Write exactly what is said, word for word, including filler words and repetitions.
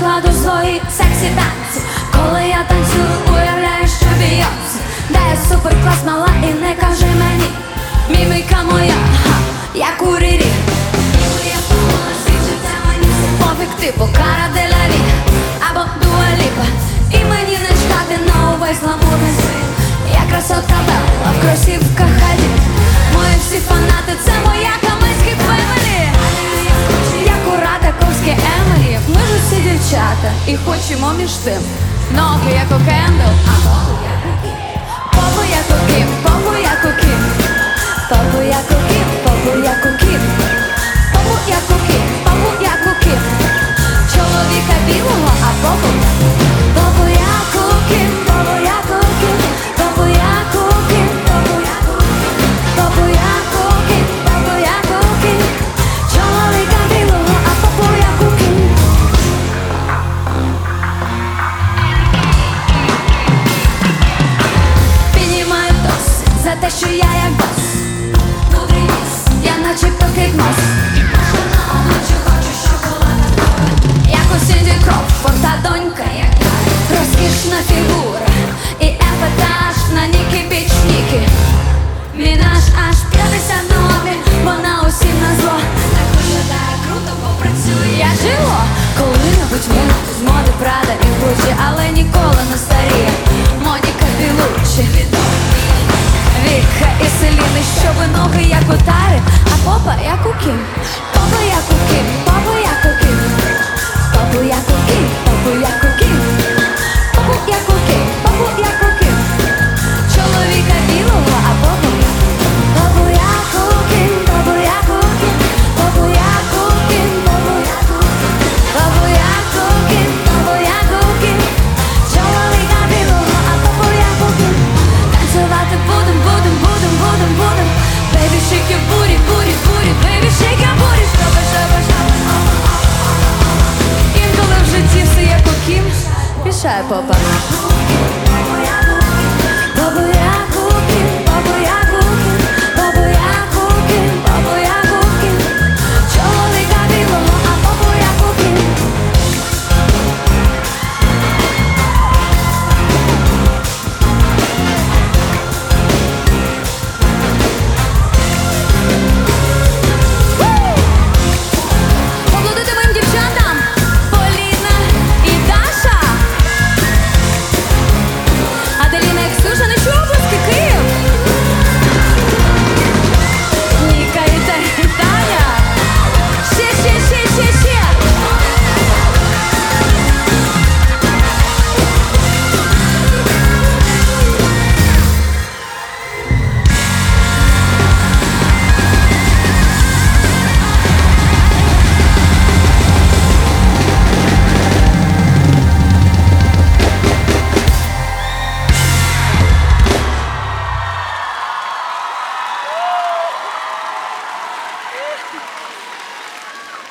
викладу свої сексі танці. Коли я танцюю, уявляю, що Бейонсе. Да я суперклас мала і не кажи мені. Міміка моя, ха, як у Рірі. Я помила світ життя, мені все пофіг, типу Кара де ла Ві або Дуа Ліпа. І мені не чекати на увесь гламурний світ. Я красотка Белла в кросівках Хаді. Мої всі фанати, це моя Каменський фемелі. Як у Радаковській Емелі. Ми ж усі дівчата і хочемо між тим. Ноги як у Кендл, а попу як у Кім, попу як у Кім, попу як у Кім, попу як у Кім, попу як у Кім, попу як у Кім. Чоловіка білого, а попу попу як у Кім, попу як у Кім, попу як у Кім, попу як у Кім, попу як у Кім, попу як у Кім. Чоловіка білого, а попу як у Кім. Піднімаю тост за те, що я як бос. Мудрий ніс, я начебто хіпноз. Ночі хочу шоколада, як у Сінді Кроуфорд, та донька як я. Розкішна фігура і епатаж на Нікі Біч Нікі. Мінаж аж п'ятдесят нові, вона усім на зло. Так виглядає круто, попрацює. Я жило, коли-небудь винути з моди Прада і Гуччі, але ніколи не старіє. Моніка Білуччі, Віка і Селіни, щоби ноги як у Тари, а попа як у Кім. Попа як у Кім, попа як у Кім, попу як у Кім, попу як у Кім, попу як у Кім, попу як у Кім. Чоловіка білого, а попу попу як у Кім, попу як у Кім, попу як у Кім, попу як у Кім, попу як у Кім, попу як у Кім. Чоловіка білого, а попу як у Кім. Танцювати будем, будем, будем, будем, будем. Baby, shake your booty, booty, booty. Baby, shake your booty. Шоба, шоба, шоба. Інколи в житті все як у Кім. Пішає попа.